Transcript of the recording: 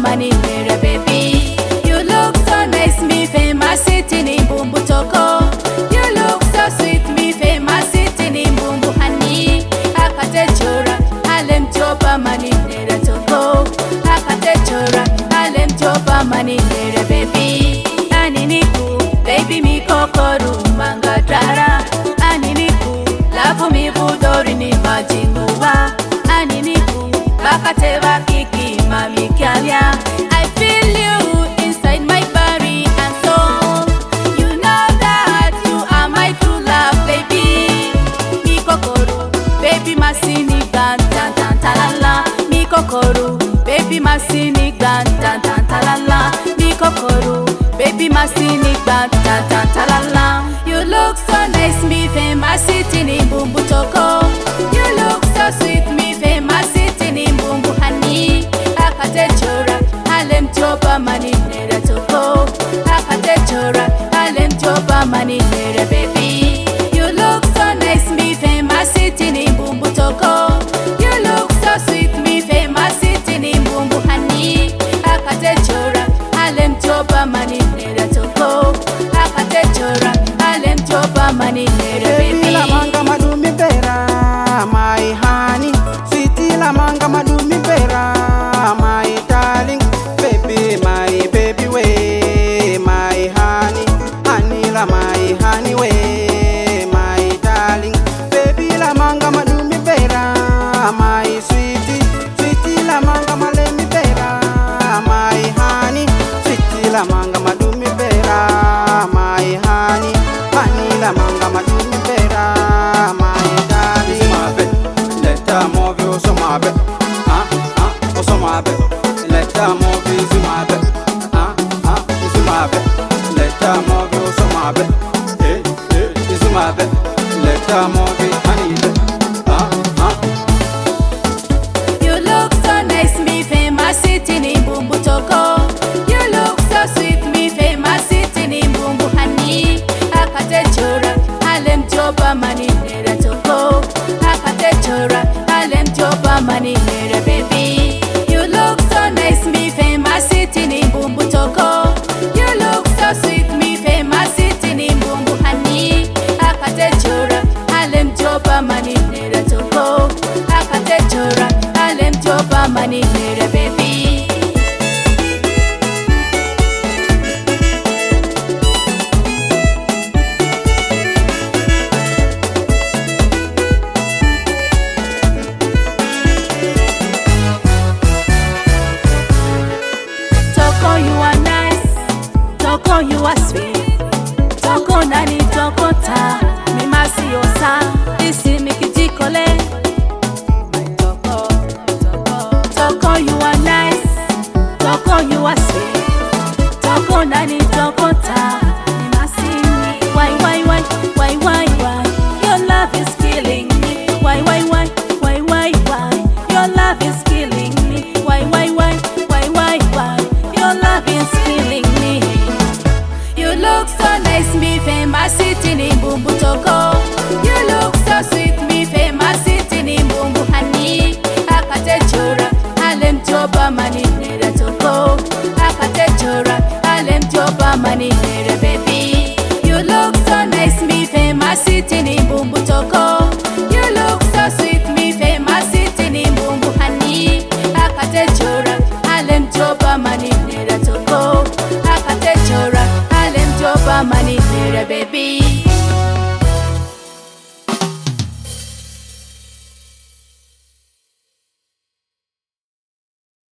mani mere baby. You look so nice, me famous sitting in Bumbu Toko. You look so sweet, me famous sitting in Bumbu Honey. Akate chora, alem chopa mani mere toko. Akate chora, alem chopa mani mere baby. Aniniku, baby mi kokoru manga dara. Aniniku, lavu mi budori ni majinguwa. Aniniku, bakate bakiki mami kyalia. I feel you inside my body and soul. You know that you are my true love, baby. Mi kokoru, baby masini gan tan tan talala. Mi kokoru, baby masini gan tan tan talala. Mi kokoru, baby masini gan tan tan talala. You look so nice, me famous sitting in Bumbu Toko. You look so sweet, me famous sitting in Bumbu Honey. Akate chora, alem chopa mani mere toko. Akate chora, alem chopa mani mere baby. You look so nice, me famous sitting in Bumbu Toko. You look so sweet, me famous sitting in Bumbu Honey. Akate chora, alem chopa mani mere toko. Akate chora, alem chopa mani mere baby. La manga madumi pera, my honey. Sweetie la manga madumi pera, my darling. Baby, my baby way, my honey. Honey la my honey way, my darling. Baby la manga madumi pera, my sweetie. Sweetie la manga malemi pera, my honey. Sweetie la manga madumi pera, my honey. Honey la manga madumi pera, my darling. Let her move you so my bed. So my bed. Let her move you so my bed. So my bed. Let her move you so my bed. So my bed. Let her move you honey. You look so nice, me famous sitting in Bumbu Toko. You look so sweet, me famous sitting in Bumbu Honey. Akate chora, alem chopa mani mere toko. Akate chora, alem chopa mani mere baby. You look so nice, me famous sitting in Bumbu Toko. You look so sweet, me famous sitting in Bumbu Honey. Akate chora, alem chopa mani mere toko. Akate chora, alem chopa mani mere baby. Toko, you are nice. Toko, you are sweet. Toko nani toko ta. Mimasi osa. Isi mikijikole. Toko, Toko. Toko, you are nice. Toko, you are sweet. Toko nani toko ta. Mimasi ni. Why? Your love is killing me. Why? Your love is killing me. Why? Your love is killing me. You look so nice, me famous sitting in Bumbu Toko. You look so sweet, me famous sitting in Bumbu Honey. Akate chora, alem chopa mani mere toko. Akate chora, alem chopa mani mere baby. You look so nice, me famous sitting in Bumbu Toko.